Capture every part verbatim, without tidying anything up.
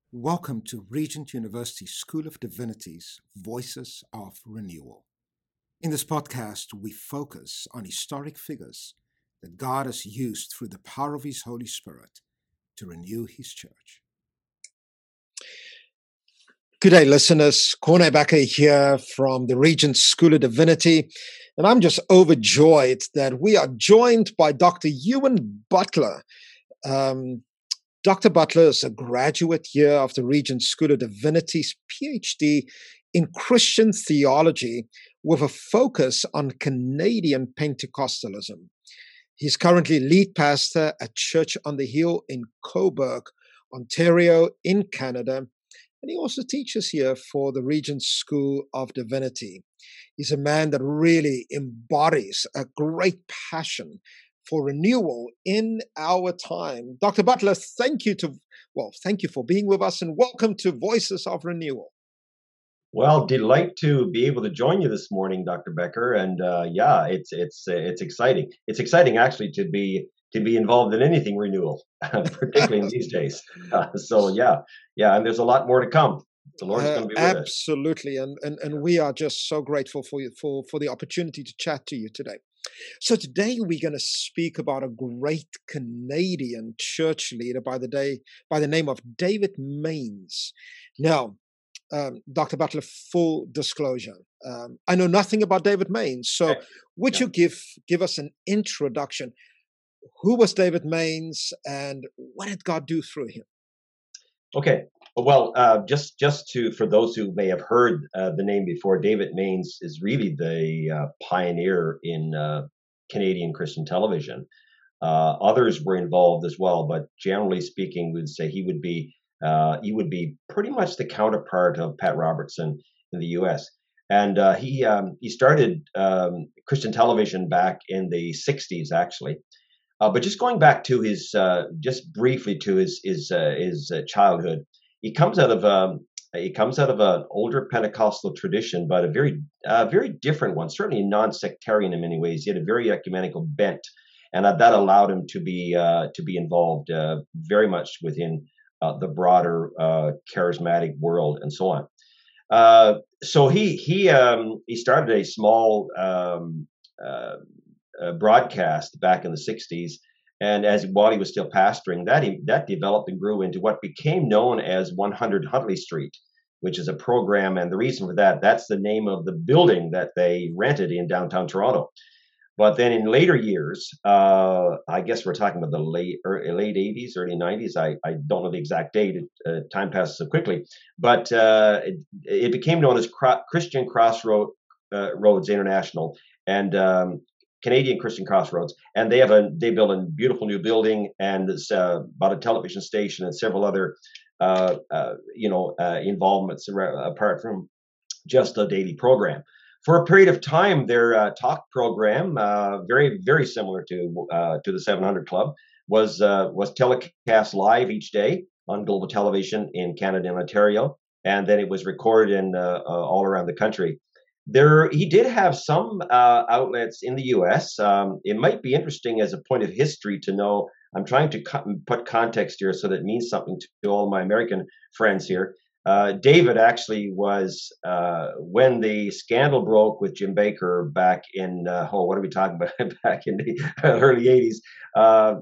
Welcome to Regent University School of Divinity's Voices of Renewal. In this podcast, we focus on historic figures that God has used through the power of His Holy Spirit to renew His church. Good day, listeners. Corne Bakker here from the Regent School of Divinity, and I'm just overjoyed that we are joined by Doctor Ewan Butler. Um, Doctor Butler is a graduate here of the Regent School of Divinity's PhD in Christian theology with a focus on Canadian Pentecostalism. He's currently lead pastor at Church on the Hill in Cobourg, Ontario, in Canada, and he also teaches here for the Regent School of Divinity. He's a man that really embodies a great passion for renewal in our time. Doctor Butler, thank you to well, thank you for being with us, and welcome to Voices of Renewal. Well, delight to be able to join you this morning, Doctor Bakker, and uh, yeah, it's it's uh, it's exciting. It's exciting actually to be to be involved in anything renewal, particularly in these days. Uh, so yeah, yeah, and there's a lot more to come. The Lord is Uh, going to be with us. absolutely, and, and and we are just so grateful for you for for the opportunity to chat to you today. So today we're going to speak about a great Canadian church leader by the day by the name of David Mains. Now, um, Doctor Butler, full disclosure, um, I know nothing about David Mains. So, Okay. would Yeah. you give give us an introduction? Who was David Mains, and what did God do through him? Okay. Well, uh, just just to for those who may have heard uh, the name before, David Mains is really the uh, pioneer in uh, Canadian Christian television. Uh, others were involved as well, but generally speaking, we'd say he would be uh, he would be pretty much the counterpart of Pat Robertson in the U S. And uh, he um, he started um, Christian television back in the sixties, actually. Uh, but just going back to his, uh, just briefly to his his uh, his uh, childhood, he comes out of um, he comes out of an older Pentecostal tradition, but a very uh, very different one. Certainly non-sectarian in many ways. He had a very ecumenical bent, and uh, that allowed him to be uh, to be involved uh, very much within uh, the broader uh, charismatic world and so on. Uh, so he he um, he started a small um, uh, uh, broadcast back in the sixties, and as while he was still pastoring, that he, that developed and grew into what became known as one hundred Huntley Street, which is a program. And the reason for that, that's the name of the building that they rented in downtown Toronto. But then in later years, uh, I guess we're talking about the late er, late eighties, early nineties. I, I don't know the exact date. It, uh, time passes so quickly. But uh, it, it became known as Cro- Christian Crossroads uh, Roads International and um, Canadian Christian Crossroads. And they have a they built a beautiful new building and it's uh, about a television station and several other uh, uh, you know uh, involvements apart from just a daily program. For a period of time, their uh, talk program, uh, very very similar to uh, to the seven hundred Club, was uh, was telecast live each day on Global Television in Canada and Ontario, and then it was recorded in uh, uh, all around the country. There, he did have some uh, outlets in the U S. Um, it might be interesting as a point of history to know. I'm trying to co- put context here so that it means something to all my American friends here. Uh, David actually was uh, when the scandal broke with Jim Baker back in uh, oh what are we talking about back in the early eighties, uh,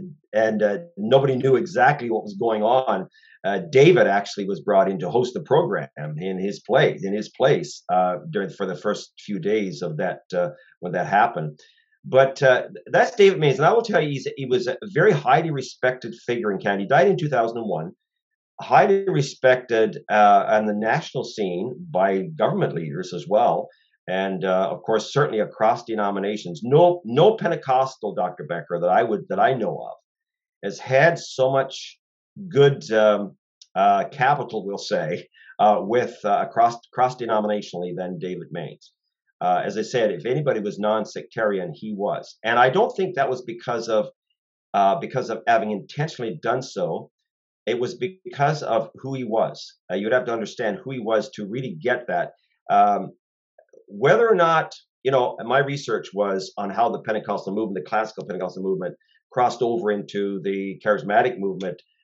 and uh, nobody knew exactly what was going on. Uh, David actually was brought in to host the program in his place in his place uh, during for the first few days of that uh, when that happened. But uh, that's David Mains, and I will tell you, he's, he was a very highly respected figure in Canada. He died in two thousand one. Highly respected uh, on the national scene by government leaders as well, and uh, of course, certainly across denominations. No, no Pentecostal, Doctor Bakker, that I would that I know of has had so much good um, uh, capital, we'll say, uh, with uh, across cross denominationally than David Mains. Uh, as I said, if anybody was non-sectarian, he was, and I don't think that was because of uh, because of having intentionally done so. It was because of who he was. Uh, you'd have to understand who he was to really get that. Um, whether or not, you know, my research was on how the Pentecostal movement, the classical Pentecostal movement, crossed over into the charismatic movement.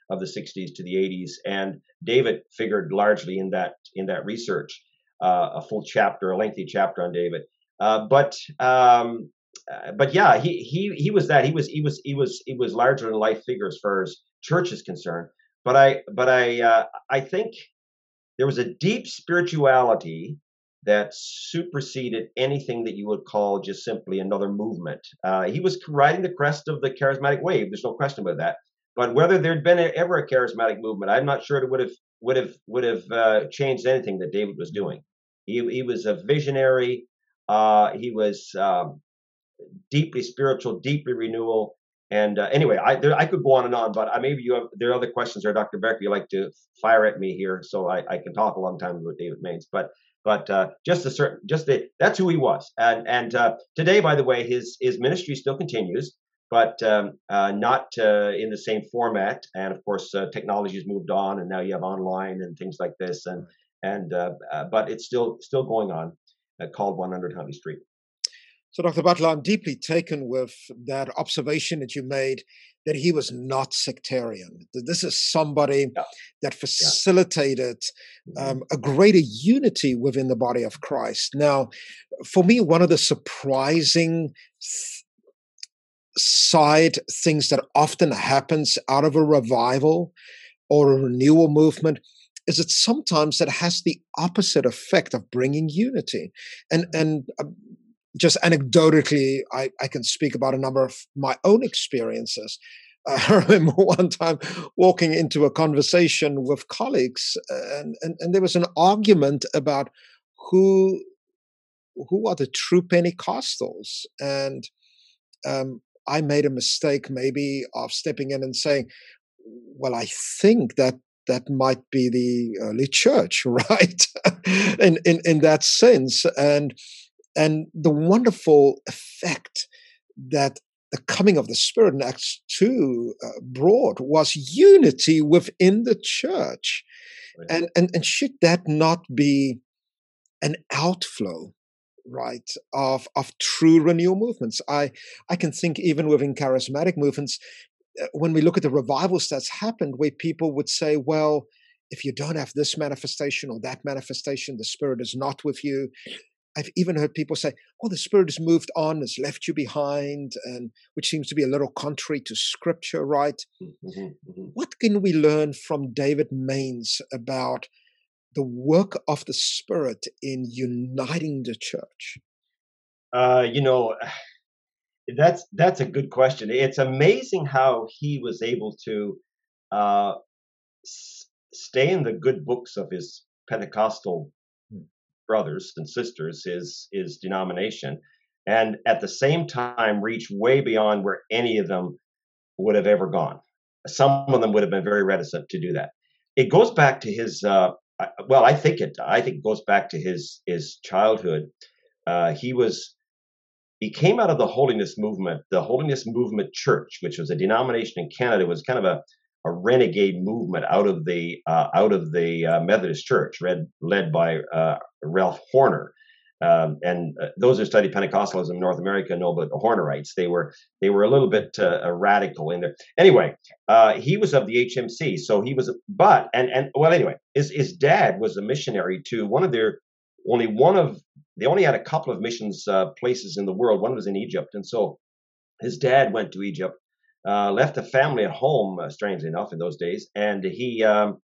of the sixties to the eighties, and David figured largely in that in that research, uh, a full chapter, a lengthy chapter on David. Uh, but um, uh, but yeah, he he he was that he was he was he was he was larger than life figure as far as church is concerned. But I but I uh, I think there was a deep spirituality that superseded anything that you would call just simply another movement. Uh, he was riding the crest of the charismatic wave. There's no question about that. But whether there'd been a, ever a charismatic movement, I'm not sure it would have would have would have uh, changed anything that David was doing. He he was a visionary. Uh, he was um, deeply spiritual, deeply renewal. And uh, anyway, I there, I could go on and on, but uh, maybe you have there are other questions, or Doctor Becker, you like to fire at me here, so I, I can talk a long time about David Mains. But but uh, just a certain just the, that's who he was. And and uh, today, by the way, his his ministry still continues, but um, uh, not uh, in the same format. And of course, uh, technology has moved on, and now you have online and things like this. And and uh, uh, but it's still still going on, uh, called one hundred Huntley Street. So, Doctor Butler, I'm deeply taken with that observation that you made that he was not sectarian. That this is somebody Yeah. that Yeah. facilitated Mhm. um, a greater unity within the body of Christ. Now, for me, one of the surprising th- side things that often happens out of a revival or a renewal movement is that sometimes it has the opposite effect of bringing unity. And and um, just anecdotally, I, I can speak about a number of my own experiences. Uh, I remember one time walking into a conversation with colleagues, and, and, and there was an argument about who who are the true Pentecostals. And um, I made a mistake, maybe, of stepping in and saying, "Well, I think that that might be the early church, right?" in, in in that sense, and and the wonderful effect that the coming of the Spirit in Acts two uh, brought was unity within the church. Right. And, and, and should that not be an outflow, right, of, of true renewal movements? I, I can think even within charismatic movements, uh, when we look at the revivals that's happened, where people would say, well, if you don't have this manifestation or that manifestation, the Spirit is not with you. I've even heard people say, "Oh, the Spirit has moved on, has left you behind," and which seems to be a little contrary to Scripture, right? Mhm, mhm. What can we learn from David Mains about the work of the Spirit in uniting the church? Uh, you know, that's that's a good question. It's amazing how he was able to uh, s- stay in the good books of his Pentecostal brothers and sisters, his his denomination, and at the same time reach way beyond where any of them would have ever gone. Some of them would have been very reticent to do that. It goes back to his uh, I- well, I think it I think it goes back to his his childhood. Uh, he was he came out of the holiness movement. The Holiness Movement Church, which was a denomination in Canada, was kind of a, a renegade movement out of the uh, out of the uh, Methodist Church, led led by uh, Ralph Horner. Um, and uh, those who study Pentecostalism in North America know about the Hornerites. They were they were a little bit uh, uh, radical in there. Anyway, uh, he was of the H M C, so he was. But and and well, anyway, his his dad was a missionary to one of their only one of they only had a couple of missions uh, places in the world. One was in Egypt, and so his dad went to Egypt, uh, left a family at home, uh, strangely enough, in those days, and he um,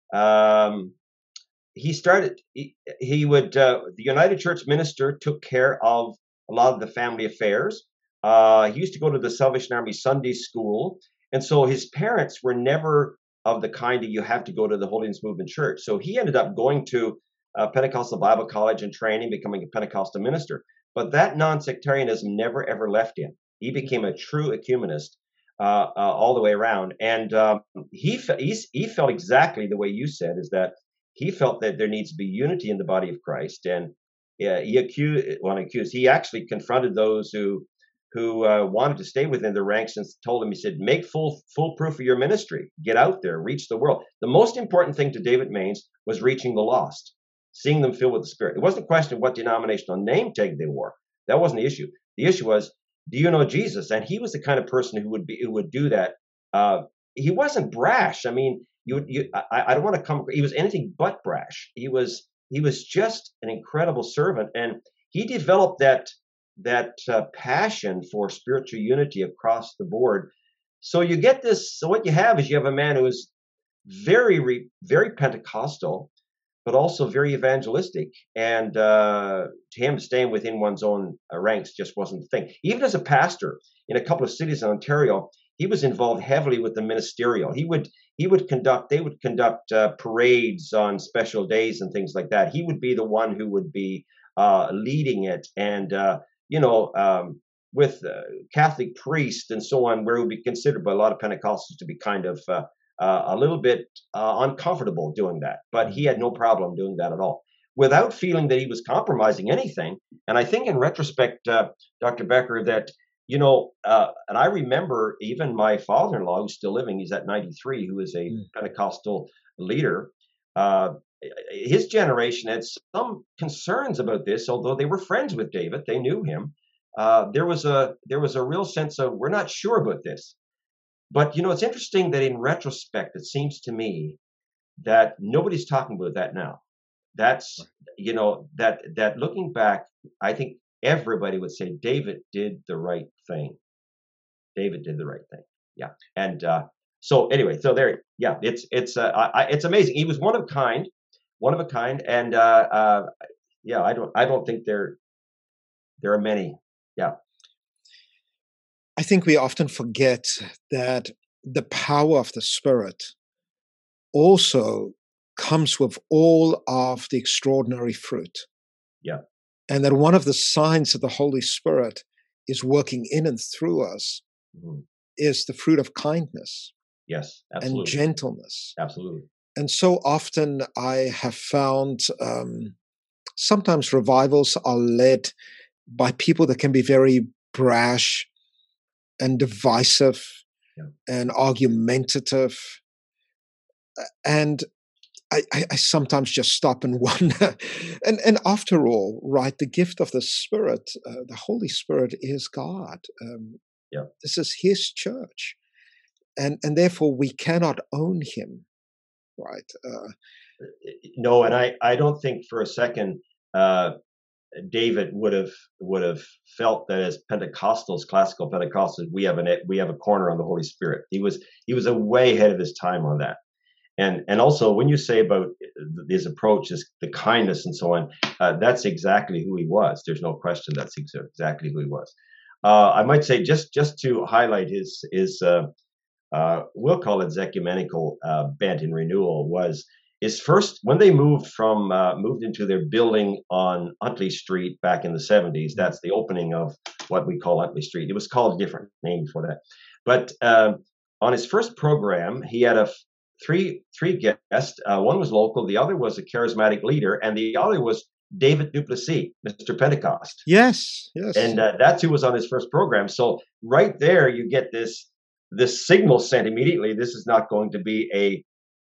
um, he started. He, he would uh, the United Church minister took care of a lot of the family affairs. Uh, he used to go to the Salvation Army Sunday school, and so his parents were never of the kind that you have to go to the Holiness Movement Church. So he ended up going to uh, Pentecostal Bible College and training, becoming a Pentecostal minister. But that non-sectarianism never ever left him. He became a true ecumenist uh, uh, all the way around, and um, he, fe- he's, he felt exactly the way you said, is that he felt that there needs to be unity in the body of Christ, and uh, he accused, well, accused. He actually confronted those who who uh, wanted to stay within the ranks and told him, he said, "Make full full proof of your ministry. Get out there, reach the world." The most important thing to David Mains was reaching the lost, seeing them filled with the Spirit. It wasn't a question of what denominational name tag they wore. That wasn't the issue. The issue was, do you know Jesus? And he was the kind of person who would be who would do that uh, he wasn't brash. I mean, you, you I, I don't want to come. He was anything but brash. He was he was just an incredible servant, and he developed that that uh, passion for spiritual unity across the board. So you get this. So what you have is you have a man who is very re, very Pentecostal, but also very evangelistic. And uh, to him, staying within one's own uh, ranks just wasn't the thing. Even as a pastor in a couple of cities in Ontario, he was involved heavily with the ministerial. He would he would conduct they would conduct uh, parades on special days and things like that. He would be the one who would be uh, leading it, and uh, you know. Um, with uh, Catholic priests and so on, where it would be considered by a lot of Pentecostals to be kind of uh, uh, a little bit uh, uncomfortable doing that. But he had no problem doing that at all, without feeling that he was compromising anything. And I think in retrospect, uh, Doctor Becker, that, you know, uh, and I remember even my father-in-law, who's still living, he's at ninety-three, who is a mm. Pentecostal leader, uh, his generation had some concerns about this, although they were friends with David, they knew him. Uh, there was a there was a real sense of, we're not sure about this. But, you know, it's interesting that in retrospect, it seems to me that nobody's talking about that now. That's, you know, that that looking back, I think everybody would say David did the right thing. David did the right thing. Yeah. And uh, so anyway, so there, yeah, it's it's uh, I, it's amazing. He was one of a kind, one of a kind. And uh, uh, yeah, I don't I don't think there there are many. Yeah. I think we often forget that the power of the Spirit also comes with all of the extraordinary fruit. Yeah. And that one of the signs of the Holy Spirit is working in and through us mm-hmm. is the fruit of kindness. Yes, absolutely. And gentleness. Absolutely. And so often I have found um, sometimes revivals are led by people that can be very brash and divisive yeah. and argumentative. And I, I, I sometimes just stop and wonder. and, and after all, right, the gift of the Spirit, uh, the Holy Spirit is God. Um, yeah. This is His church. And, and therefore we cannot own Him, right? Uh, no, and I, I don't think for a second uh, David would have would have felt that as Pentecostals, classical Pentecostals, we have an we have a corner on the Holy Spirit. He was he was a way ahead of his time on that, and and also when you say about his approach, his, the kindness and so on, uh, that's exactly who he was. There's no question. That's ex- exactly who he was. Uh, I might say just just to highlight his his uh, uh, we'll call it his ecumenical uh, bent in renewal was. Is first when they moved from uh, moved into their building on Utley Street back in the seventies. That's the opening of what we call Utley Street. It was called a different name before that. But uh, on his first program, he had a f- three three guests. Uh, one was local, the other was a charismatic leader, and the other was David Duplessis, Mister Pentecost. Yes, yes. And uh, that's who was on his first program. So right there, you get this this signal sent immediately. This is not going to be a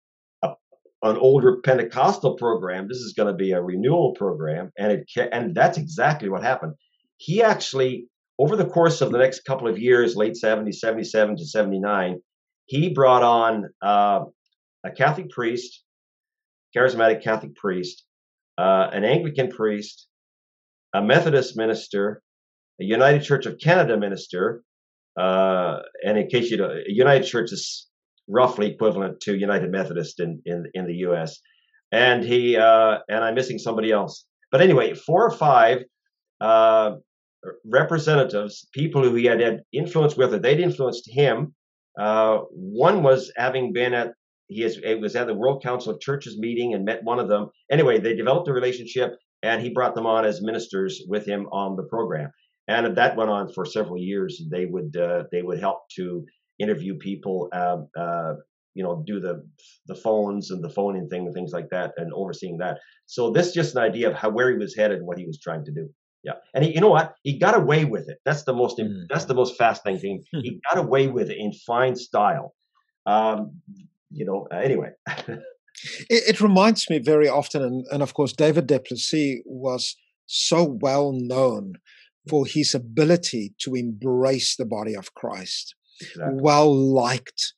an older Pentecostal program. This is going to be a renewal program, and it and that's exactly what happened. He actually, over the course of the next couple of years, late seventies, seventy-seven to seventy-nine, he brought on uh, a Catholic priest, charismatic Catholic priest, uh, an Anglican priest, a Methodist minister, a United Church of Canada minister, uh, and in case you don't, United Church is roughly equivalent to United Methodist in, in, in the U S. And he, uh, and I'm missing somebody else. But anyway, four or five uh, representatives, people who he had had influence with, or they'd influenced him. Uh, one was having been at, he is, it was at the World Council of Churches meeting and met one of them. Anyway, they developed a relationship and he brought them on as ministers with him on the program. And that went on for several years. They would, uh, they would help to interview people, uh, uh, you know, do the the phones and the phoning thing and things like that, and overseeing that. So this is just an idea of how where he was headed and what he was trying to do. Yeah, and he, you know what, he got away with it. That's the most mm. that's the most fascinating thing. Mm. He got away with it in fine style. Um, you know. Uh, anyway. it, it reminds me very often, and, and of course, David Duplessis was so well known for his ability to embrace the body of Christ. Exactly. Well liked,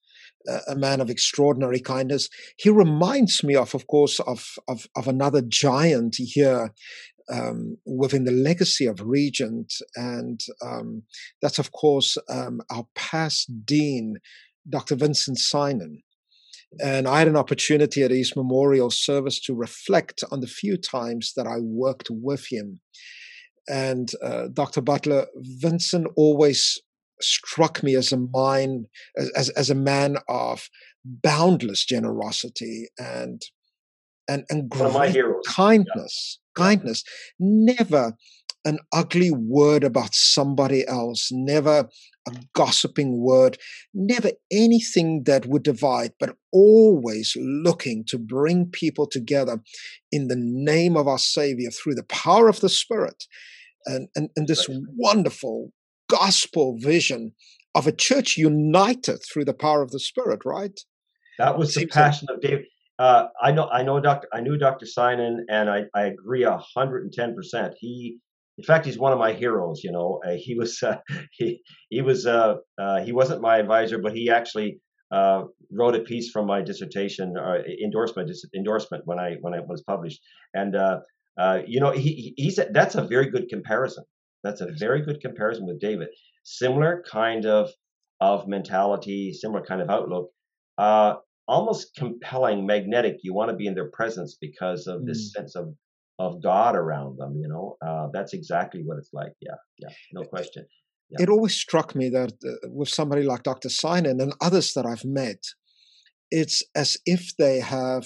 a man of extraordinary kindness. He reminds me of, of course, of, of, of another giant here um, within the legacy of Regent, and um, that's, of course, um, our past dean, Doctor Vincent Synan. And I had an opportunity at his memorial service to reflect on the few times that I worked with him. And uh, Doctor Butler, Vincent always struck me as a mind, as, as a man of boundless generosity and and and One of my great heroes. kindness. Yeah. Kindness. Yeah. Never an ugly word about somebody else. Never a gossiping word. Never anything that would divide, but always looking to bring people together in the name of our Savior through the power of the Spirit. And, and, and this Right. wonderful gospel vision of a church united through the power of the Spirit, right? That was the Seems like, passion of David. Uh, I know, I know, Doctor I knew Doctor Synan, and I, I agree a hundred and ten percent. He, in fact, he's one of my heroes. You know, uh, he was, uh, he, he was, uh, uh, he wasn't my advisor, but he actually uh, wrote a piece from my dissertation, uh, endorsement, endorsement when I when it was published. And uh, uh, you know, he, he said that's a very good comparison. That's a very good comparison with David. Similar kind of of mentality, similar kind of outlook. Uh, almost compelling, magnetic. You want to be in their presence because of this mm. sense of of God around them. You know, uh, that's exactly what it's like. Yeah, yeah, no question. Yeah, It always struck me that uh, with somebody like Doctor Synan and others that I've met, it's as if they have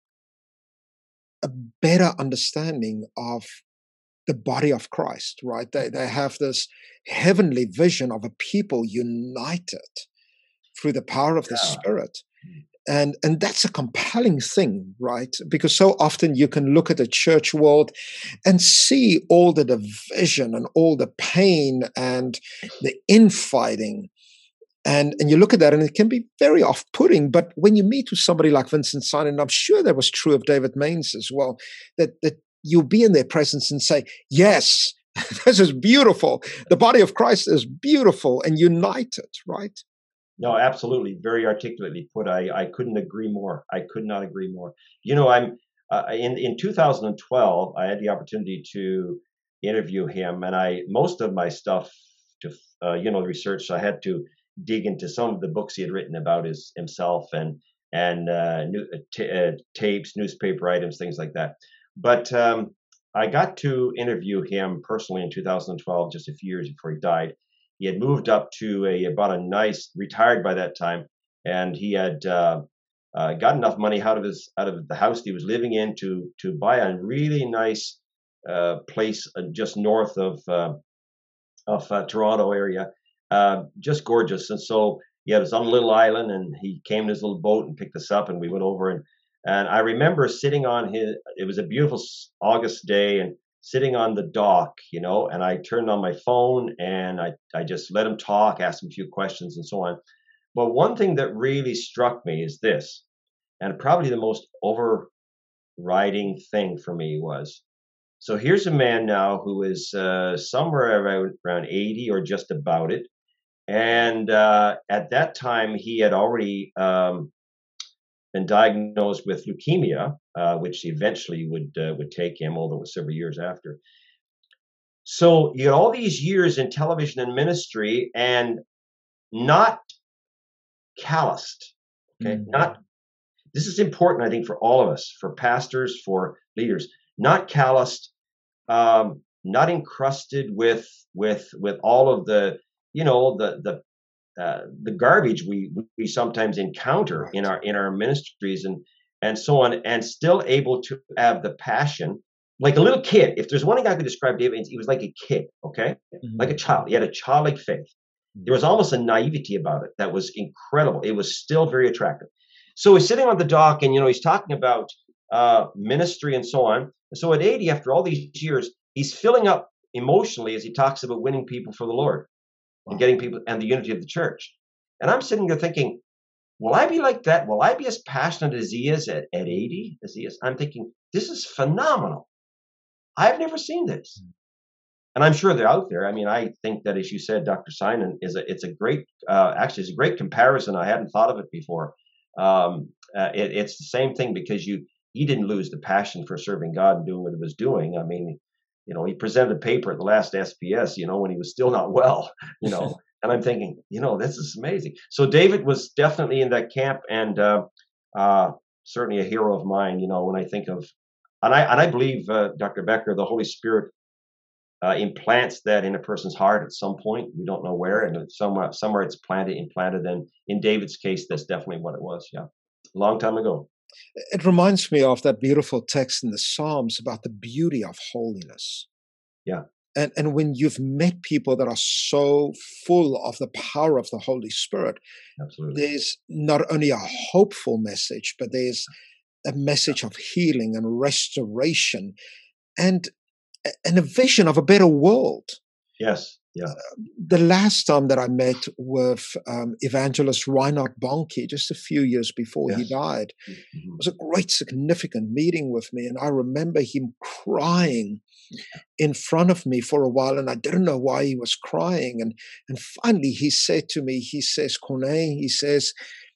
a better understanding of the body of Christ, right? They, they have this heavenly vision of a people united through the power of the yeah, Spirit. And, and that's a compelling thing, right? Because so often you can look at the church world and see all the division and all the pain and the infighting. And, and you look at that and it can be very off-putting. But when you meet with somebody like Vincent Synan, and I'm sure that was true of David Mains as well, that, that you'll be in their presence and say, yes, this is beautiful. The body of Christ is beautiful and united, right? no, absolutely, very articulately put. I I couldn't agree more. I could not agree more. You know, I'm uh, in in two thousand twelve. I had the opportunity to interview him, and I most of my stuff to uh, you know research. So I had to dig into some of the books he had written about his himself and and uh, new, uh, t- uh, tapes, newspaper items, things like that. But um, I got to interview him personally in two thousand twelve, just a few years before he died. He had moved up to a about a nice, retired by that time, and he had uh, uh, got enough money out of his out of the house he was living in to to buy a really nice uh, place uh, just north of uh, of uh, Toronto area, uh, just gorgeous. And so he had us on a little island, and he came in his little boat and picked us up, and we went over. and And I remember sitting on his. It was a beautiful August day, and sitting on the dock, you know, and I turned on my phone and I, I just let him talk, asked him a few questions and so on. But one thing that really struck me is this, and probably the most overriding thing for me was, so here's a man now who is uh, somewhere around, around eighty or just about it. And uh, at that time, he had already um, been diagnosed with leukemia, uh, which eventually would uh, would take him, although it was several years after. So you had all these years in television and ministry, and not calloused. Okay, Mm. not. This is important, I think, for all of us, for pastors, for leaders, not calloused, um, not encrusted with with with all of the you know the the uh, the garbage we we sometimes encounter Right. in our in our ministries and and so on, and still able to have the passion like a little kid. If there's one thing I could describe David, he was like a kid, okay, like a Mm-hmm. child. He had a childlike faith. There was almost a naivety about it that was incredible. It was still very attractive. So he's sitting on the dock, and you know he's talking about uh, ministry and so on. So at eighty, after all these years, he's filling up emotionally as he talks about winning people for the Lord and Wow. getting people and the unity of the church. And I'm sitting there thinking, will I be like that? Will I be as passionate as he is at, at eighty as he is? I'm thinking, this is phenomenal. I've never seen this. and I'm sure they're out there. I mean, I think that, as you said, Doctor Simon is a it's a great uh, actually it's a great comparison. I hadn't thought of it before. Um, uh, it, it's the same thing because you he didn't lose the passion for serving God and doing what he was doing. I mean, you know, he presented a paper at the last S P S, you know, when he was still not well, you know, and I'm thinking, you know, this is amazing. So David was definitely in that camp, and uh, uh, certainly a hero of mine. You know, when I think of, and I and I believe, uh, Doctor Becker, the Holy Spirit uh, implants that in a person's heart at some point. We don't know where, and it's somewhere somewhere it's planted, implanted. And in David's case, that's definitely what it was. Yeah, a long time ago. It reminds me of that beautiful text in the Psalms about the beauty of holiness. Yeah, And, and when you've met people that are so full of the power of the Holy Spirit, absolutely. there's not only a hopeful message, but there's a message of healing and restoration and, and a vision of a better world. Yes. Yeah. The last time that I met with um, evangelist Reinhard Bonnke, just a few years before Yes. he died, Mm-hmm. was a great, significant meeting with me. And I remember him crying in front of me for a while, and I didn't know why he was crying. And, and finally he said to me, he says, Corné, he says,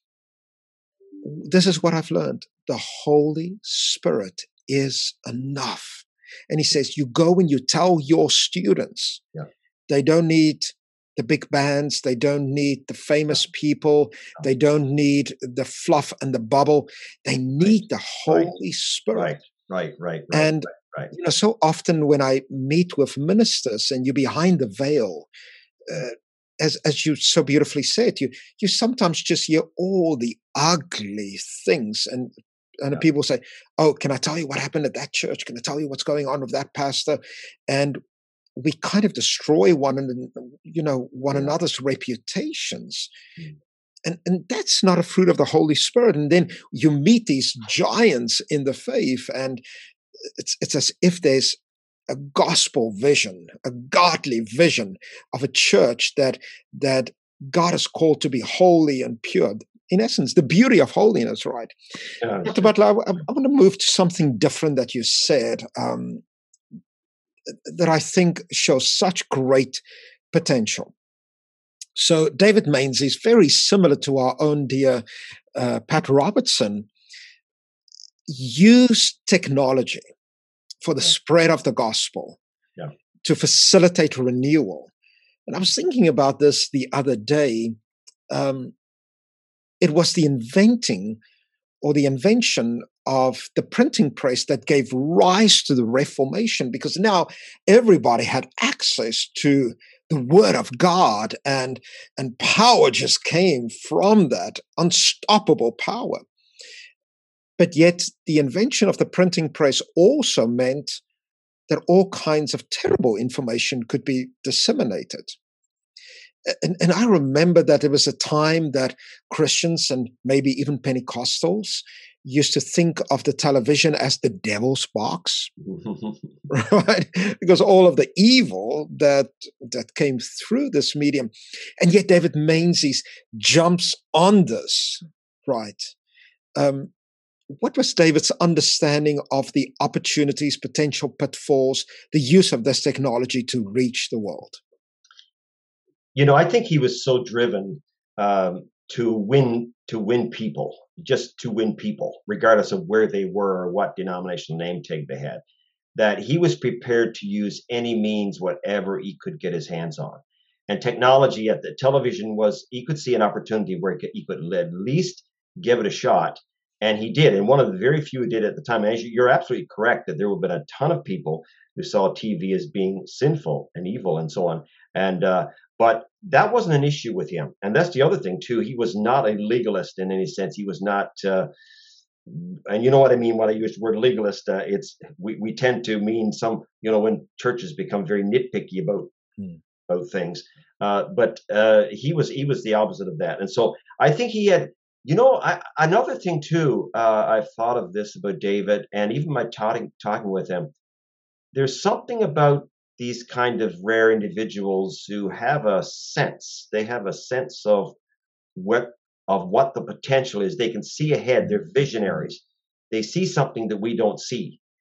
this is what I've learned. The Holy Spirit is enough. And he says, you go and you tell your students, yeah. They don't need the big bands. They don't need the famous people. They don't need the fluff and the bubble. They need right. the Holy right. Spirit. Right, right, right, right. And right, right. you know, so often when I meet with ministers and you're behind the veil, uh, as as you so beautifully said, you you sometimes just hear all the ugly things, and and yeah. people say, "Oh, can I tell you what happened at that church? Can I tell you what's going on with that pastor?" And we kind of destroy one and you know one yeah. another's reputations, mm. and and that's not a fruit of the Holy Spirit. And then you meet these giants in the faith, and it's it's as if there's a gospel vision, a godly vision of a church that that God is called to be holy and pure. In essence, the beauty of holiness, right? Yeah, Doctor Butler, I, I want to move to something different that you said. Um, that I think shows such great potential. So David Maines is very similar to our own dear uh, Pat Robertson. Used technology for the yeah. spread of the gospel yeah. to facilitate renewal. And I was thinking about this the other day. Um, it was the inventing or the invention of the printing press that gave rise to the Reformation, because now everybody had access to the Word of God, and, and power just came from that, unstoppable power. But yet the invention of the printing press also meant that all kinds of terrible information could be disseminated. And, and I remember that there was a time that Christians and maybe even Pentecostals used to think of the television as the devil's box, right? Because all of the evil that that came through this medium. And yet David Maines jumps on this, right? Um, what was David's understanding of the opportunities, potential pitfalls, the use of this technology to reach the world? You know, I think he was so driven um, to win to win people, just to win people, regardless of where they were or what denominational name tag they had, that he was prepared to use any means, whatever he could get his hands on. And technology at the television was, he could see an opportunity where he could, he could at least give it a shot. And he did. And one of the very few who did at the time. And you're absolutely correct that there would have been a ton of people who saw T V as being sinful and evil and so on. And, uh, but that wasn't an issue with him. And that's the other thing, too. He was not a legalist in any sense. He was not, uh, and you know what I mean when I use the word legalist. Uh, it's we, we tend to mean some, you know, when churches become very nitpicky about hmm. about things. Uh, but uh, he was he was the opposite of that. And so I think he had, you know, I, another thing, too, uh, I've thought of this about David, and even my talking, talking with him, there's something about these kind of rare individuals who have a sense, they have a sense of what of what the potential is. They can see ahead. They're visionaries. They see something that we don't see.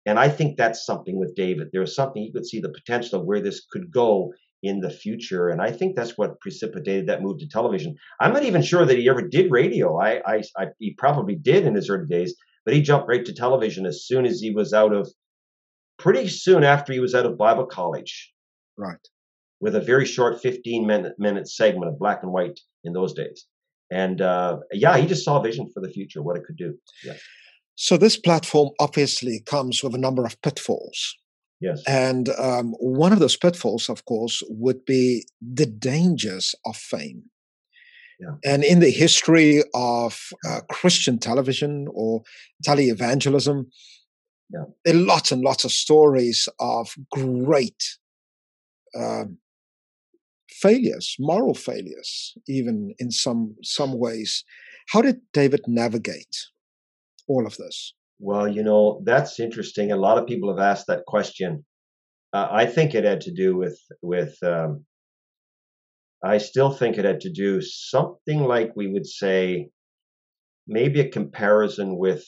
And I think that's something with David. There was something he could see the potential of where this could go in the future. And I think that's what precipitated that move to television. I'm not even sure that he ever did radio. I, I, I he probably did in his early days, but he jumped right to television as soon as he was out of, pretty soon after he was out of Bible college. Right. With a very short fifteen minute, minute segment of black and white in those days. And uh, yeah, he just saw a vision for the future, what it could do. Yeah. So this platform obviously comes with a number of pitfalls. Yes. And um, one of those pitfalls, of course, would be the dangers of fame. Yeah. And in the history of uh, Christian television or televangelism, yeah. there are lots and lots of stories of great um, failures, moral failures, even in some some ways. How did David navigate all of this? Well, you know, that's interesting. A lot of people have asked that question. Uh, I think it had to do with with. Um, I still think it had to do something like we would say, maybe a comparison with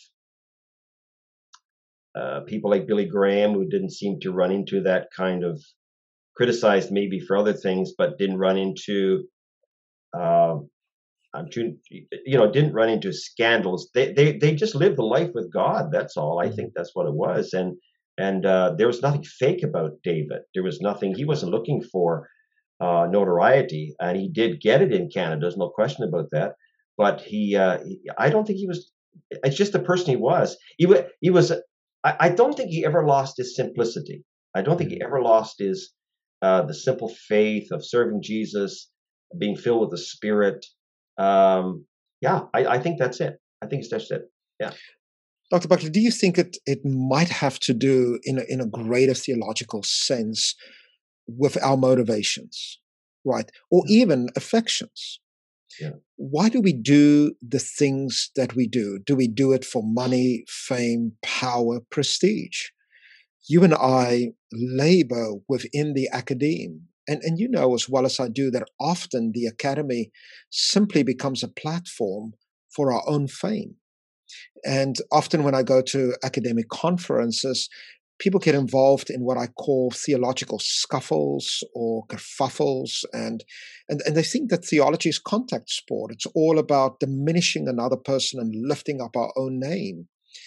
uh, people like Billy Graham, who didn't seem to run into that kind of, criticized maybe for other things, but didn't run into. Uh, I'm too, you know, didn't run into scandals. They they they just lived the life with God. That's all. I think that's what it was. And and uh, there was nothing fake about David. There was nothing. He wasn't looking for uh, notoriety, and he did get it in Canada. There's no question about that. But he, uh, he I don't think he was. It's just the person he was. He was. He was. I, I don't think he ever lost his simplicity. I don't think he ever lost his uh, the simple faith of serving Jesus, being filled with the Spirit. Um, yeah, I, I think that's it. I think it's just it. Yeah. Doctor Buckley, do you think it, it might have to do in a, in a greater theological sense with our motivations, right? Or yeah. even affections? Yeah. Why do we do the things that we do? Do we do it for money, fame, power, prestige? You and I labor within the academe. And, and you know as well as I do that often the academy simply becomes a platform for our own fame. And often when I go to academic conferences, people get involved in what I call theological scuffles or kerfuffles, and, and, and they think that theology is contact sport. It's all about diminishing another person and lifting up our own name.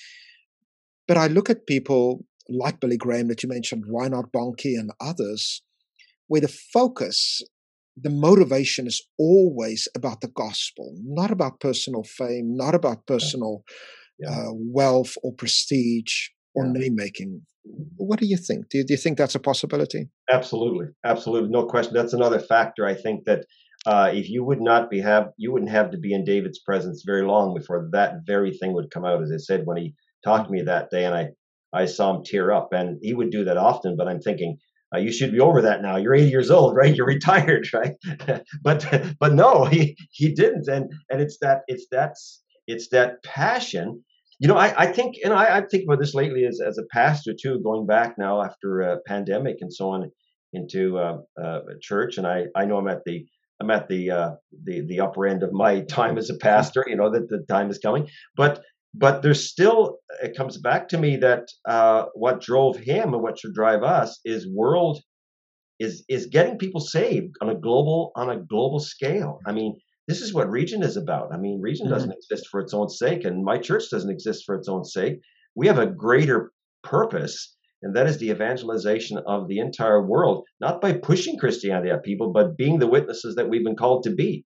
But I look at people like Billy Graham that you mentioned, Reinhard Bonnke and others, where the focus, the motivation is always about the gospel, not about personal fame, not about personal yeah. uh, wealth or prestige or yeah. name-making. What do you think? Do you, do you think that's a possibility? Absolutely. Absolutely. No question. That's another factor. I think that uh, if you would not be have, you wouldn't have to be in David's presence very long before that very thing would come out. As I said, when he talked to me that day and I, I saw him tear up, and he would do that often, but I'm thinking, Uh, you should be over that now. You're eighty years old, right? You're retired, right? but but no, he he didn't, and and it's that it's that's it's that passion. You know, I, I think, and I, I think about this lately as as a pastor too, going back now after a pandemic and so on into uh, uh, church, and I I know I'm at the I'm at the uh, the the upper end of my time as a pastor. You know that the time is coming, but. But there's still, it comes back to me that uh, what drove him and what should drive us is world, is is getting people saved on a global on a global scale. I mean, this is what Region is about. I mean, Region mm-hmm. doesn't exist for its own sake, and my church doesn't exist for its own sake. We have a greater purpose, and that is the evangelization of the entire world, not by pushing Christianity at people, but being the witnesses that we've been called to be.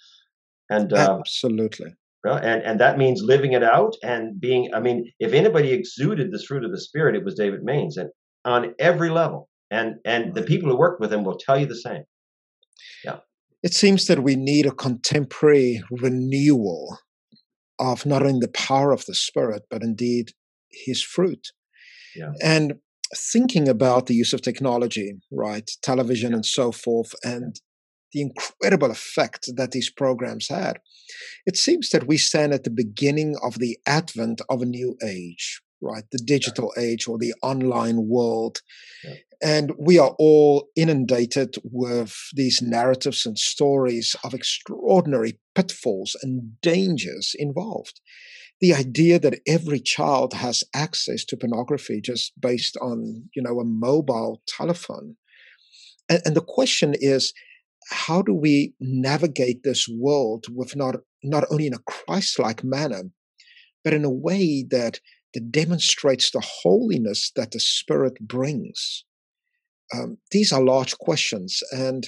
And uh, absolutely. And and that means living it out and being, I mean, if anybody exuded this fruit of the Spirit, it was David Mains, and on every level. And and right. the people who work with him will tell you the same. Yeah. It seems that we need a contemporary renewal of not only the power of the Spirit, but indeed his fruit. Yeah. And thinking about the use of technology, right, television yeah. and so forth, and the incredible effect that these programs had. It seems that we stand at the beginning of the advent of a new age, right? The digital yeah. age or the online world. Yeah. And we are all inundated with these narratives and stories of extraordinary pitfalls and dangers involved. the idea that every child has access to pornography just based on, you know, a mobile telephone. And, and the question is, how do we navigate this world with not not only in a Christ-like manner, but in a way that that demonstrates the holiness that the Spirit brings? Um, these are large questions. And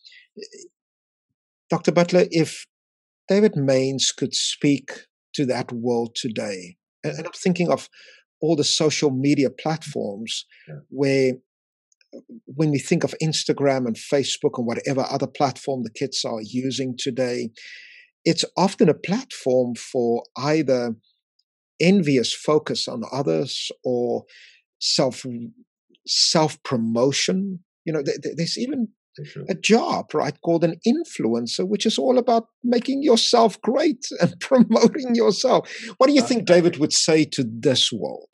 Doctor Butler, if David Mains could speak to that world today, and, and I'm thinking of all the social media platforms yeah. where when we think of Instagram and Facebook and whatever other platform the kids are using today, it's often a platform for either envious focus on others or self self promotion. You know, th- th- there's even a job, right, called an influencer, which is all about making yourself great and promoting yourself. What do you think David would say to this world?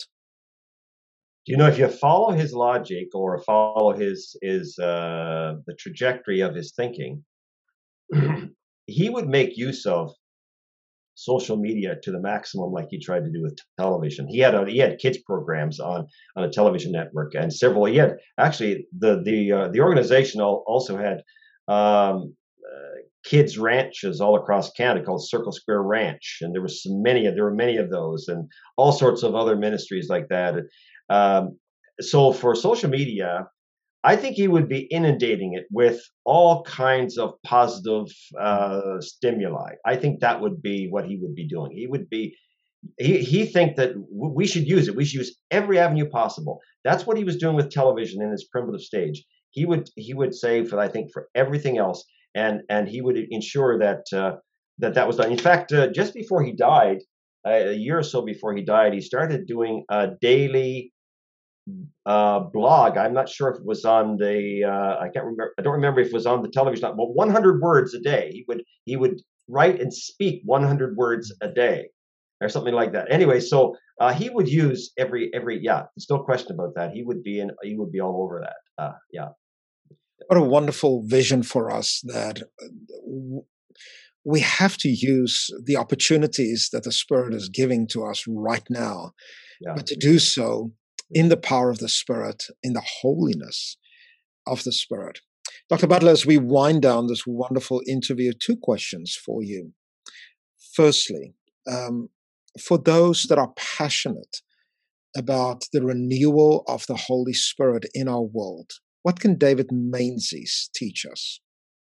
You know, if you follow his logic or follow his his uh, the trajectory of his thinking, he would make use of social media to the maximum, like he tried to do with television. He had a, he had kids programs on on a television network, and several. He had actually the the uh, the organization also had um, uh, kids ranches all across Canada called Circle Square Ranch, and there was many there were many of those, and all sorts of other ministries like that. Um, so for social media, I think he would be inundating it with all kinds of positive uh, stimuli. I think that would be what he would be doing. He would be he he think that we should use it. We should use every avenue possible. That's what he was doing with television in his primitive stage. He would he would say for I think for everything else, and and he would ensure that uh, that that was done. In fact, uh, just before he died, uh, a year or so before he died, he started doing a daily uh, blog. I'm not sure if it was on the. Uh, I can't remember. I don't remember if it was on the television. But one hundred words a day. He would he would write and speak one hundred words a day, or something like that. Anyway, so uh, he would use every every. Yeah, there's no question about that. He would be in. He would be all over that. Uh, yeah. What a wonderful vision for us that we have to use the opportunities that the Spirit is giving to us right now, yeah. but to do so in the power of the Spirit, in the holiness of the Spirit. Doctor Butler, as we wind down this wonderful interview, two questions for you. Firstly, um, for those that are passionate about the renewal of the Holy Spirit in our world, what can David Menzies teach us?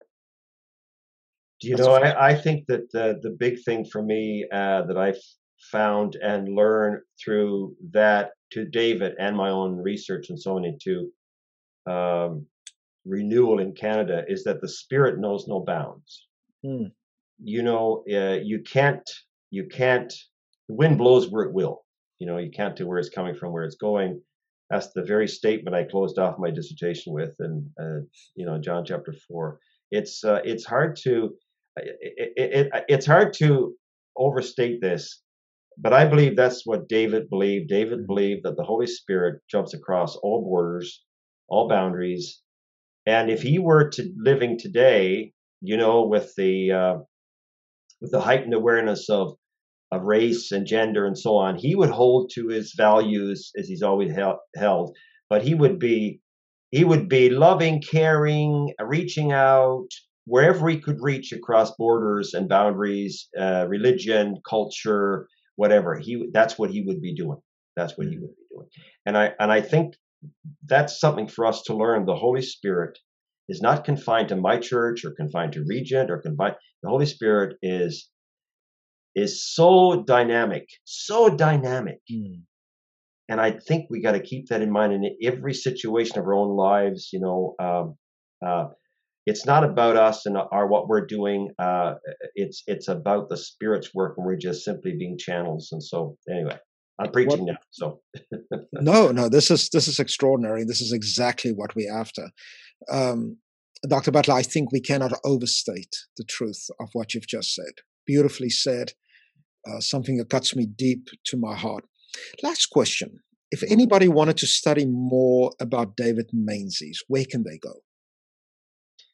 Do you know, I, I think that the, the big thing for me uh, that I've found and learned through that to David and my own research and so on into um, renewal in Canada is that the Spirit knows no bounds. Mm. You know, uh, you can't, you can't, the wind blows where it will. You know, you can't tell where it's coming from, where it's going. That's the very statement I closed off my dissertation with, and uh, you know, John chapter four. It's uh, it's hard to it, it, it, it's hard to overstate this, but I believe that's what David believed. David believed that the Holy Spirit jumps across all borders, all boundaries, and if he were to living today, you know, with the uh, with the heightened awareness of of race and gender and so on, he would hold to his values as he's always held, but he would be he would be loving, caring, reaching out wherever he could reach across borders and boundaries, uh, religion, culture, whatever. He that's what he would be doing. That's what he would be doing. And I and I think that's something for us to learn. The Holy Spirit is not confined to my church or confined to Regent or confined. The Holy Spirit is is so dynamic, so dynamic. Mm. And I think we got to keep that in mind in every situation of our own lives. You know, um, uh, it's not about us and our what we're doing. Uh, it's it's about the Spirit's work, and we're just simply being channels. And so, anyway, I'm preaching what? now. So, no, no, this is this is extraordinary. This is exactly what we're after. Um, Doctor Butler, I think we cannot overstate the truth of what you've just said. Beautifully said, uh, something that cuts me deep to my heart. Last question. If anybody wanted to study more about David Menzies, where can they go?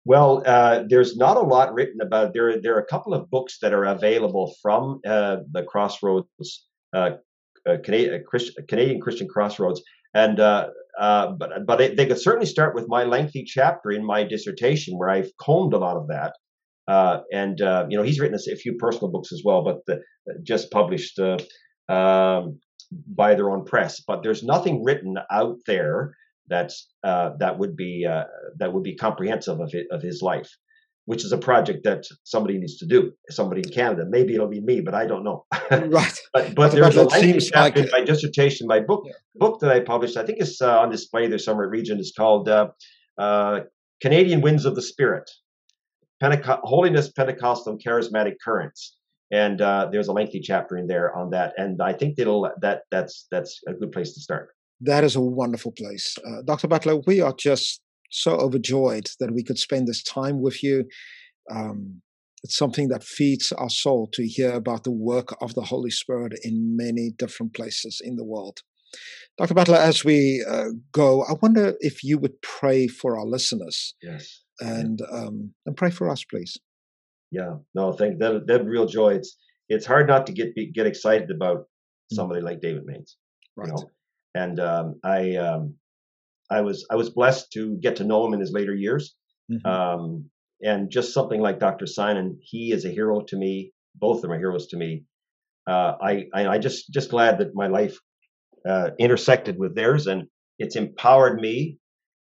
Well, uh, there's not a lot written about. There, there are a couple of books that are available from uh, the Crossroads, uh, uh, Canadian, Christ, Canadian Christian Crossroads, and uh, uh, but but they, they could certainly start with my lengthy chapter in my dissertation, where I've combed a lot of that. Uh, and uh, you know, he's written a, a few personal books as well, but the, just published uh, um, by their own press. But there's nothing written out there that's uh, that would be uh, that would be comprehensive of it, of his life, which is a project that somebody needs to do. Somebody in Canada, maybe it'll be me, but I don't know. Right. but but there's a lengthy chapter like in my dissertation, my book yeah. book that I published. I think it's uh, on display there somewhere at Regent. It's called uh, uh, Canadian Winds of the Spirit: Penteco- Holiness, Pentecostal, and Charismatic Currents. And uh, there's a lengthy chapter in there on that. And I think that'll that that's that's a good place to start. That is a wonderful place. Uh, Doctor Butler, we are just so overjoyed that we could spend this time with you. Um, it's something that feeds our soul to hear about the work of the Holy Spirit in many different places in the world. Doctor Butler, as we uh, go, I wonder if you would pray for our listeners. Yes. And um, and pray for us, please. Yeah. No, thank that. That real joy. It's it's hard not to get get excited about somebody mm-hmm. like David Mains. Right. You know? And um, I, um, I was, I was blessed to get to know him in his later years. Mm-hmm. Um, and just something like Doctor Simon, he is a hero to me. Both of them are heroes to me. Uh, I, I, I just, just glad that my life uh, intersected with theirs, and it's empowered me.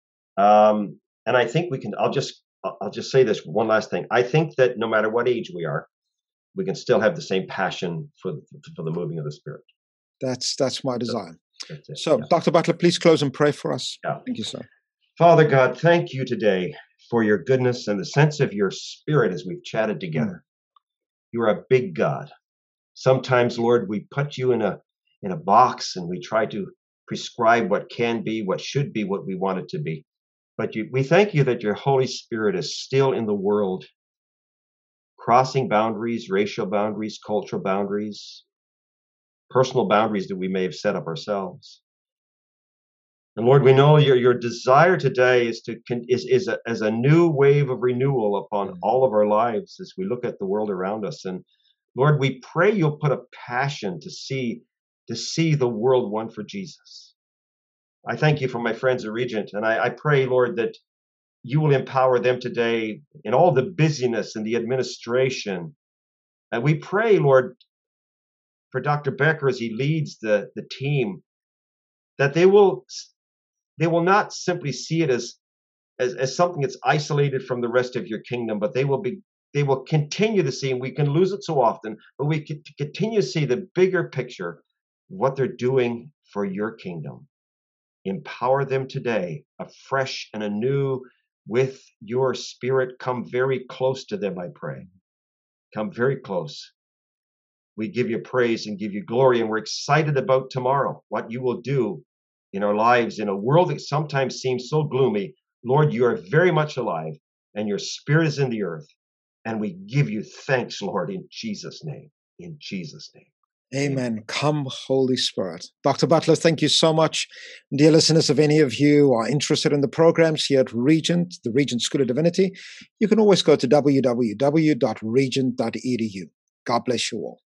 Um, and I think we can. I'll just, I'll just say this one last thing. I think that no matter what age we are, we can still have the same passion for for the moving of the Spirit. That's that's my desire. That's it, so, yeah. Doctor Butler, please close and pray for us. Yeah. Thank you, sir. Father God, thank you today for your goodness and the sense of your Spirit as we've chatted together. Mm. You are a big God. Sometimes, Lord, we put you in a in a box and we try to prescribe what can be, what should be, what we want it to be. But you, we thank you that your Holy Spirit is still in the world, crossing boundaries, racial boundaries, cultural boundaries, personal boundaries that we may have set up ourselves. And Lord, we know your, your desire today is to is is a, as a new wave of renewal upon all of our lives as we look at the world around us. And Lord, we pray you'll put a passion to see to see the world won for Jesus. I thank you for my friends at Regent, and I, I pray, Lord, that you will empower them today in all the busyness and the administration. And we pray, Lord, for Doctor Becker as he leads the, the team, that they will they will not simply see it as, as as something that's isolated from the rest of your kingdom, but they will be they will continue to see, and we can lose it so often, but we can continue to see the bigger picture of what they're doing for your kingdom. Empower them today, afresh and anew, with your Spirit. Come very close to them, I pray. Come very close. We give you praise and give you glory, and we're excited about tomorrow, what you will do in our lives in a world that sometimes seems so gloomy. Lord, you are very much alive, and your Spirit is in the earth, and we give you thanks, Lord, in Jesus' name. In Jesus' name. Amen. Amen. Come, Holy Spirit. Doctor Butler, thank you so much. Dear listeners, if any of you are interested in the programs here at Regent, the Regent School of Divinity, you can always go to w w w dot regent dot e d u. God bless you all.